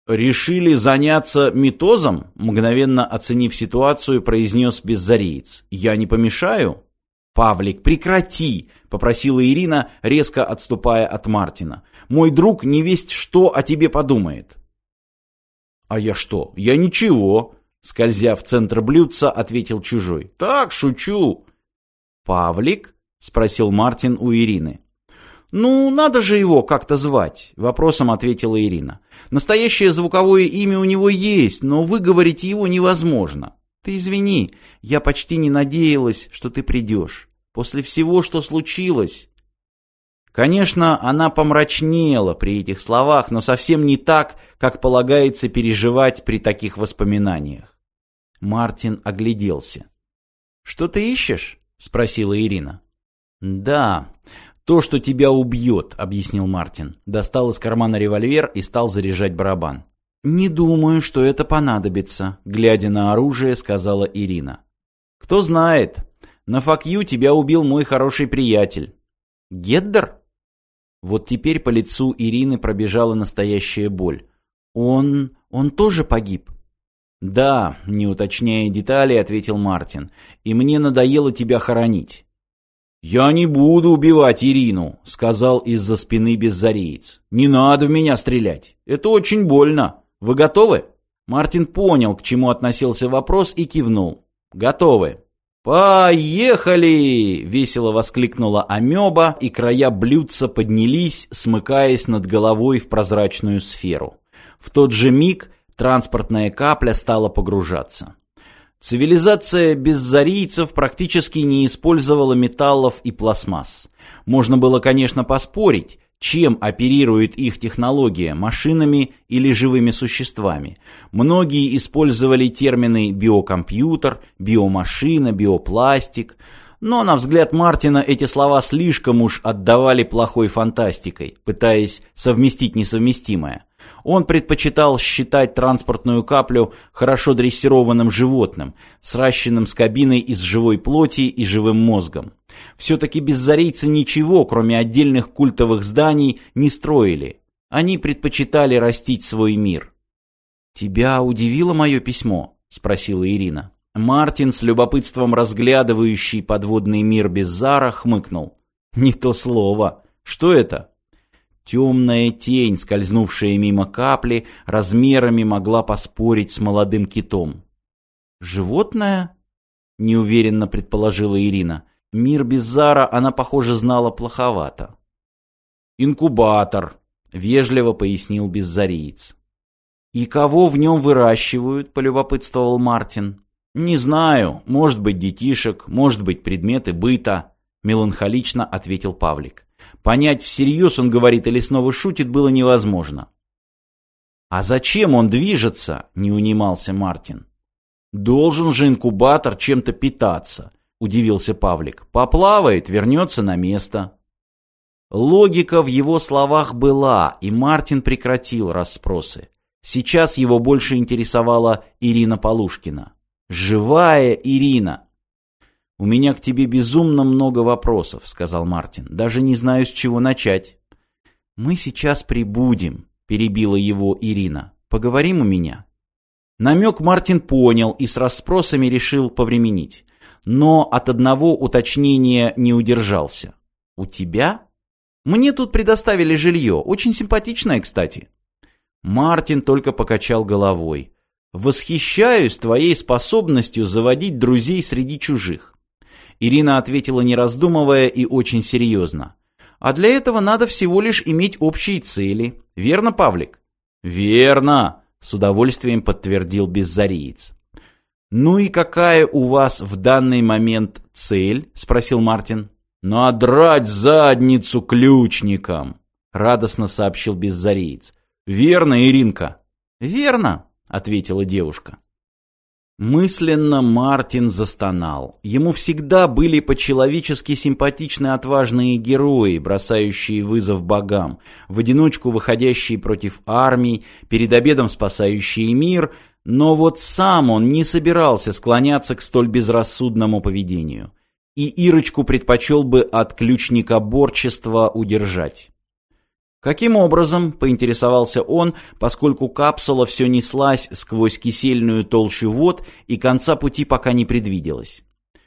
«Решили заняться митозом?» — мгновенно оценив ситуацию, произнес беззареец. «Я не помешаю?» «Павлик, прекрати!» — попросила Ирина, резко отступая от Мартина. «Мой друг невесть что о тебе подумает». «А я что? Я ничего!» — скользя в центр блюдца, ответил чужой. «Так, шучу!» «Павлик?» — спросил Мартин у Ирины. «Ну, надо же его как-то звать», — вопросом ответила Ирина. «Настоящее звуковое имя у него есть, но выговорить его невозможно. Ты извини, я почти не надеялась, что ты придешь. После всего, что случилось». Конечно, она помрачнела при этих словах, но совсем не так, как полагается переживать при таких воспоминаниях. Мартин огляделся. «Что ты ищешь?» — спросила Ирина. «Да, то, что тебя убьет», — объяснил Мартин. Достал из кармана револьвер и стал заряжать барабан. «Не думаю, что это понадобится», — глядя на оружие, сказала Ирина. «Кто знает, на факью тебя убил мой хороший приятель». «Геддер?» Вот теперь по лицу Ирины пробежала настоящая боль. Он тоже погиб?» «Да», — не уточняя деталей, ответил Мартин. «И мне надоело тебя хоронить». «Я не буду убивать Ирину», — сказал из-за спины беззареец. «Не надо в меня стрелять. Это очень больно. Вы готовы?» Мартин понял, к чему относился вопрос, и кивнул. «Готовы». «Поехали!» — весело воскликнула амеба, и края блюдца поднялись, смыкаясь над головой в прозрачную сферу. В тот же миг транспортная капля стала погружаться. Цивилизация беззарийцев практически не использовала металлов и пластмасс. Можно было, конечно, поспорить, чем оперирует их технология – машинами или живыми существами. Многие использовали термины «биокомпьютер», «биомашина», «биопластик». Но, на взгляд Мартина, эти слова слишком уж отдавали плохой фантастикой, пытаясь совместить несовместимое. Он предпочитал считать транспортную каплю хорошо дрессированным животным, сращенным с кабиной из живой плоти и живым мозгом. Все-таки беззарийцы ничего, кроме отдельных культовых зданий, не строили. Они предпочитали растить свой мир. «Тебя удивило мое письмо?» – спросила Ирина. Мартин, с любопытством разглядывающий подводный мир Беззара, хмыкнул. «Не то слово. Что это?» Темная тень, скользнувшая мимо капли, размерами могла поспорить с молодым китом. «Животное?» – неуверенно предположила Ирина. Мир Беззара она, похоже, знала плоховато. «Инкубатор», — вежливо пояснил беззариец. «И кого в нем выращивают?» — полюбопытствовал Мартин. «Не знаю. Может быть, детишек, может быть, предметы быта», — меланхолично ответил Павлик. Понять, всерьез он говорит или снова шутит, было невозможно. «А зачем он движется?» — не унимался Мартин. «Должен же инкубатор чем-то питаться», — удивился Павлик. «Поплавает, вернется на место». Логика в его словах была, и Мартин прекратил расспросы. Сейчас его больше интересовала Ирина Полушкина. Живая Ирина. «У меня к тебе безумно много вопросов», — сказал Мартин. «Даже не знаю, с чего начать». «Мы сейчас прибудем», — перебила его Ирина. «Поговорим у меня». Намек Мартин понял и с расспросами решил повременить. Но от одного уточнения не удержался. «У тебя? Мне тут предоставили жилье, очень симпатичное, кстати». Мартин только покачал головой. «Восхищаюсь твоей способностью заводить друзей среди чужих». Ирина ответила, не раздумывая, и очень серьезно. «А для этого надо всего лишь иметь общие цели. Верно, Павлик?» «Верно», — с удовольствием подтвердил беззариец. «Ну и какая у вас в данный момент цель?» — спросил Мартин. «Надрать задницу ключникам», — радостно сообщил беззариец. «Верно, Иринка?» «Верно», — ответила девушка. Мысленно Мартин застонал. Ему всегда были по-человечески симпатичны отважные герои, бросающие вызов богам, в одиночку выходящие против армий, перед обедом спасающие мир, но вот сам он не собирался склоняться к столь безрассудному поведению. И Ирочку предпочел бы от ключникоборчества удержать. «Каким образом?» — поинтересовался он, поскольку капсула все неслась сквозь кисельную толщу вод и конца пути пока не предвиделось.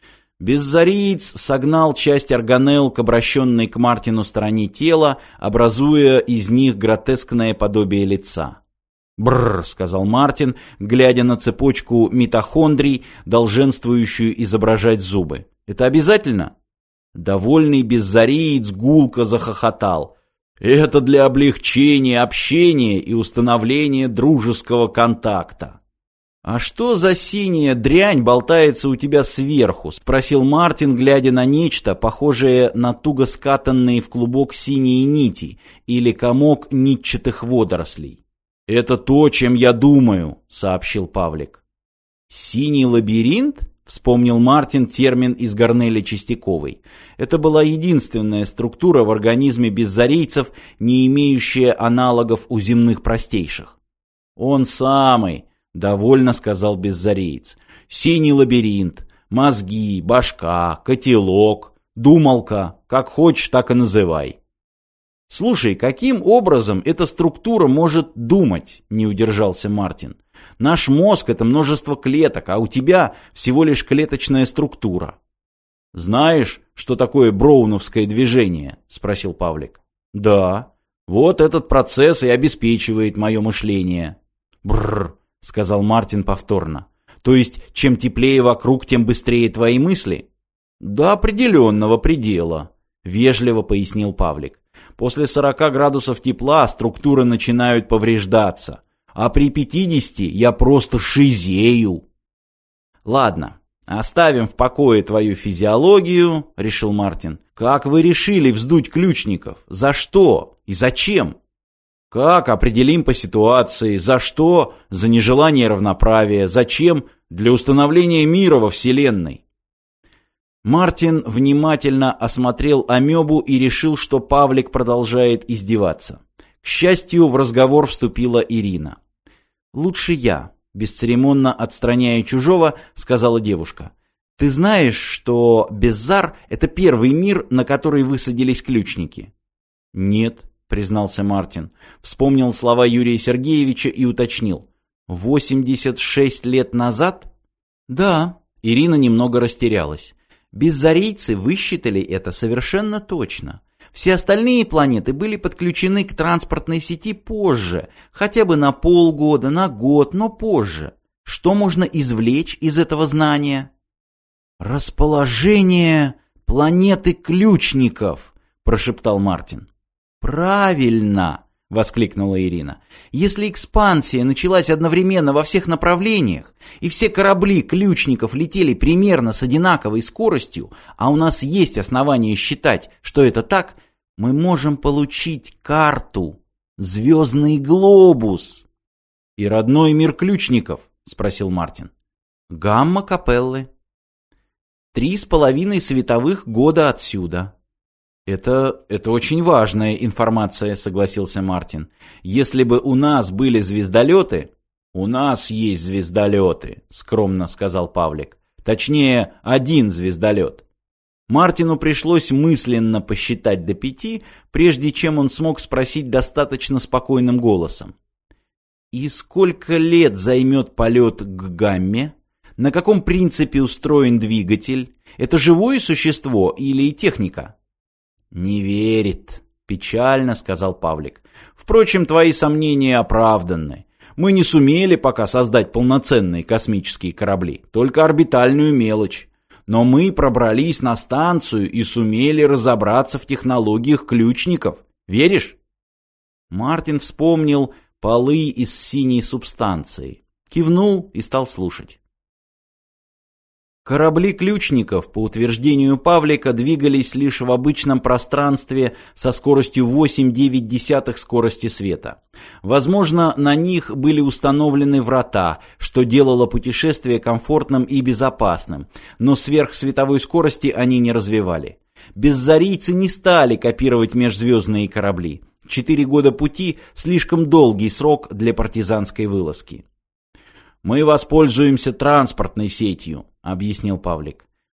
Беззариец согнал часть органелл к обращенной к Мартину стороне тела, образуя из них гротескное подобие лица. «Бррр», — сказал Мартин, глядя на цепочку митохондрий, долженствующую изображать зубы. «Это обязательно?» Довольный беззариец гулко захохотал. «Это для облегчения общения и установления дружеского контакта». «А что за синяя дрянь болтается у тебя сверху?» — спросил Мартин, глядя на нечто, похожее на туго скатанные в клубок синие нити или комок нитчатых водорослей. «Это то, чем я думаю», — сообщил Павлик. «Синий лабиринт?» — вспомнил Мартин термин из Гарнеля Чистяковой. Это была единственная структура в организме беззарийцев, не имеющая аналогов у земных простейших. «Он самый», — довольно сказал беззареец. «Синий лабиринт, мозги, башка, котелок, думалка, как хочешь, так и называй». «Слушай, каким образом эта структура может думать?» — не удержался Мартин. «Наш мозг — это множество клеток, а у тебя всего лишь клеточная структура». «Знаешь, что такое броуновское движение?» — спросил Павлик. «Да. Вот этот процесс и обеспечивает мое мышление». «Бррр», — сказал Мартин повторно. «То есть, чем теплее вокруг, тем быстрее твои мысли?» «До определенного предела», — вежливо пояснил Павлик. «После 40 градусов тепла структуры начинают повреждаться, а при 50 я просто шизею». «Ладно, оставим в покое твою физиологию», — решил Мартин. «Как вы решили вздуть ключников? За что и зачем?» «Как? Определим по ситуации. За что? За нежелание равноправия. Зачем? Для установления мира во Вселенной». Мартин внимательно осмотрел амебу и решил, что Павлик продолжает издеваться. К счастью, в разговор вступила Ирина. «Лучше я», — бесцеремонно отстраняя чужого, сказала девушка. «Ты знаешь, что Беззар — это первый мир, на который высадились ключники?» «Нет», — признался Мартин. Вспомнил слова Юрия Сергеевича и уточнил. 86 лет назад? «Да», — Ирина немного растерялась. «Беззарийцы высчитали это совершенно точно. Все остальные планеты были подключены к транспортной сети позже, хотя бы на полгода, на год, но позже. Что можно извлечь из этого знания?» «Расположение планеты ключников», — прошептал Мартин. «Правильно!» — воскликнула Ирина. «Если экспансия началась одновременно во всех направлениях, и все корабли ключников летели примерно с одинаковой скоростью, а у нас есть основания считать, что это так, мы можем получить карту, звездный глобус». «И родной мир ключников?» — спросил Мартин. «Гамма-капеллы. 3,5 световых года отсюда». «Это очень важная информация», — согласился Мартин. «Если бы у нас были звездолеты...» «У нас есть звездолеты», — скромно сказал Павлик. «Точнее, один звездолет». Мартину пришлось мысленно посчитать до 5, прежде чем он смог спросить достаточно спокойным голосом. «И сколько лет займет полет к Гамме? На каком принципе устроен двигатель? Это живое существо или техника?» «Не верит», — печально сказал Павлик. «Впрочем, твои сомнения оправданы. Мы не сумели пока создать полноценные космические корабли, только орбитальную мелочь. Но мы пробрались на станцию и сумели разобраться в технологиях ключников. Веришь?» Мартин вспомнил полы из синей субстанции, кивнул и стал слушать. Корабли ключников, по утверждению Павлика, двигались лишь в обычном пространстве со скоростью 8,9 скорости света. Возможно, на них были установлены врата, что делало путешествие комфортным и безопасным, но сверхсветовой скорости они не развивали. Беззарийцы не стали копировать межзвездные корабли. 4 года пути – слишком долгий срок для партизанской вылазки. «Мы воспользуемся транспортной сетью», — объяснил Павлик.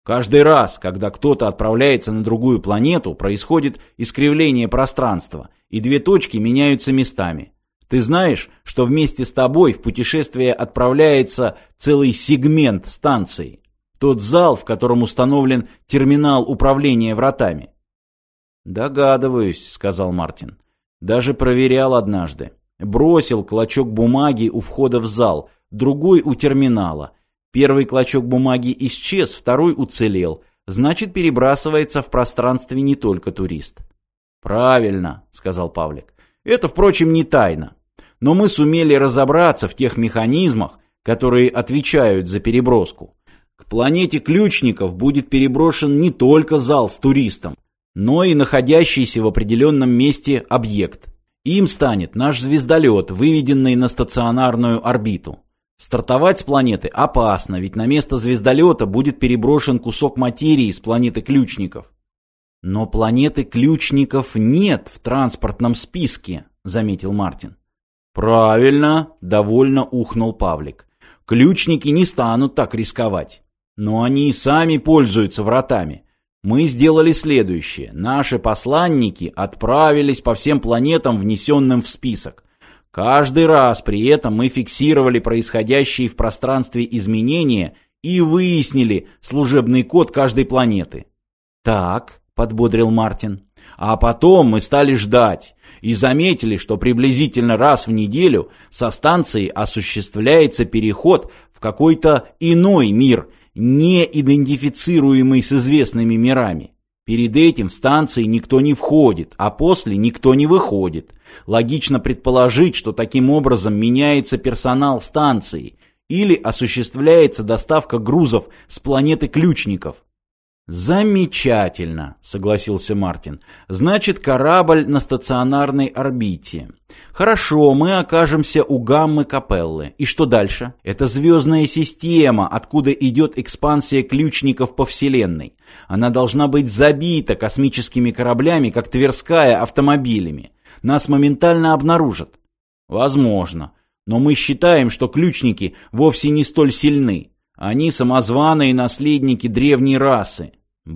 Каждый раз, когда кто-то отправляется на другую планету, происходит искривление пространства, и две точки меняются местами. Ты знаешь, что вместе с тобой в путешествие отправляется целый сегмент станции? Тот зал, в котором установлен терминал управления вратами. «Догадываюсь», — сказал Мартин. «Даже проверял однажды. Бросил клочок бумаги у входа в зал, другой у терминала. Первый клочок бумаги исчез, второй уцелел. Значит, перебрасывается в пространстве не только турист». «Правильно», — сказал Павлик. «Это, впрочем, не тайна. Но мы сумели разобраться в тех механизмах, которые отвечают за переброску. К планете ключников будет переброшен не только зал с туристом, но и находящийся в определенном месте объект. Им станет наш звездолет, выведенный на стационарную орбиту. Стартовать с планеты опасно, ведь на место звездолета будет переброшен кусок материи с планеты ключников». «Но планеты ключников нет в транспортном списке», — заметил Мартин. «Правильно», — довольно ухнул Павлик. «Ключники не станут так рисковать. Но они и сами пользуются вратами. Мы сделали следующее. Наши посланники отправились по всем планетам, внесенным в список. Каждый раз при этом мы фиксировали происходящие в пространстве изменения и выяснили служебный код каждой планеты». «Так», — подбодрил Мартин. «А потом мы стали ждать и заметили, что приблизительно раз в неделю со станции осуществляется переход в какой-то иной мир, не идентифицируемый с известными мирами. Перед этим в станции никто не входит, а после никто не выходит. Логично предположить, что таким образом меняется персонал станции или осуществляется доставка грузов с планеты ключников». «Замечательно», — согласился Мартин. «Значит, корабль на стационарной орбите. Хорошо, мы окажемся у Гаммы Капеллы. И что дальше? Это звездная система, откуда идет экспансия ключников по Вселенной. Она должна быть забита космическими кораблями, как Тверская автомобилями. Нас моментально обнаружат». «Возможно. Но мы считаем, что ключники вовсе не столь сильны. Они самозваные наследники древней расы».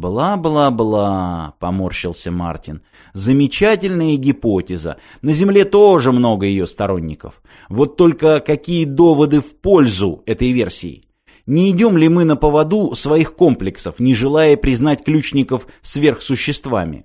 «Бла-бла-бла», — поморщился Мартин. «Замечательная гипотеза. На Земле тоже много ее сторонников. Вот только какие доводы в пользу этой версии? Не идем ли мы на поводу своих комплексов, не желая признать ключников сверхсуществами?»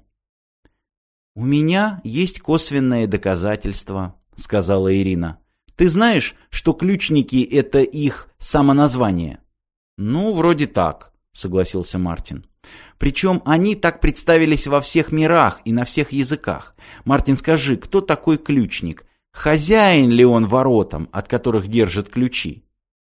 «У меня есть косвенные доказательства», — сказала Ирина. «Ты знаешь, что ключники — это их самоназвание?» «Ну, вроде так», — согласился Мартин. «Причем они так представились во всех мирах и на всех языках. Мартин, скажи, кто такой ключник? Хозяин ли он воротам, от которых держат ключи?»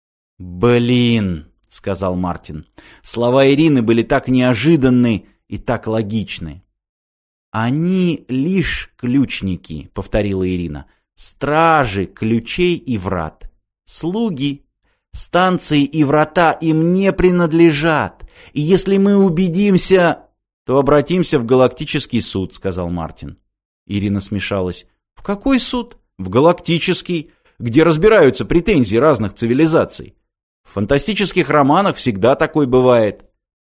«Блин», — сказал Мартин. Слова Ирины были так неожиданны и так логичны. «Они лишь ключники», — повторила Ирина. «Стражи ключей и врат. Слуги. Станции и врата им не принадлежат. И если мы убедимся, то обратимся в галактический суд», — сказал Мартин. Ирина смешалась. «В какой суд?» «В галактический, где разбираются претензии разных цивилизаций. В фантастических романах всегда такой бывает».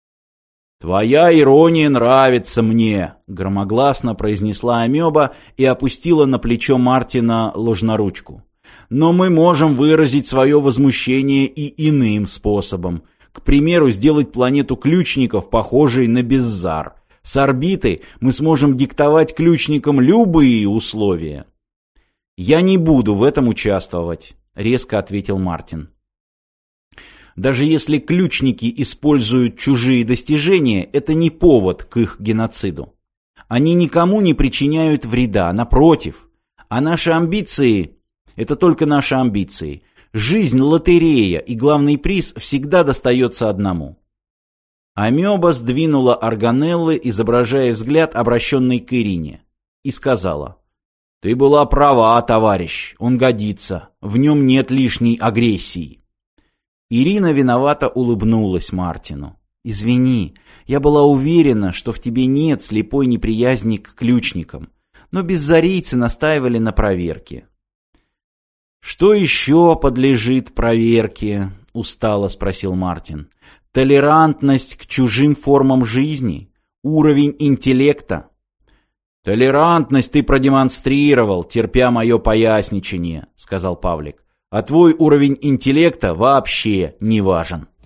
«Твоя ирония нравится мне», — громогласно произнесла амеба и опустила на плечо Мартина ложноручку. «Но мы можем выразить свое возмущение и иным способом. К примеру, сделать планету ключников похожей на Беззар. С орбиты мы сможем диктовать ключникам любые условия». «Я не буду в этом участвовать», — резко ответил Мартин. «Даже если ключники используют чужие достижения, это не повод к их геноциду. Они никому не причиняют вреда, напротив. А наши амбиции — это только наши амбиции. Жизнь — лотерея, и главный приз всегда достается одному». Амеба сдвинула органеллы, изображая взгляд, обращенный к Ирине, и сказала: «Ты была права, товарищ, он годится, в нем нет лишней агрессии». Ирина виновато улыбнулась Мартину. «Извини, я была уверена, что в тебе нет слепой неприязни к ключникам, но беззарийцы настаивали на проверке». «Что еще подлежит проверке?» — устало спросил Мартин. Толерантность к чужим формам жизни, уровень интеллекта. «Толерантность ты продемонстрировал, терпя мое поясничание», — сказал Павлик. «А твой уровень интеллекта вообще не важен».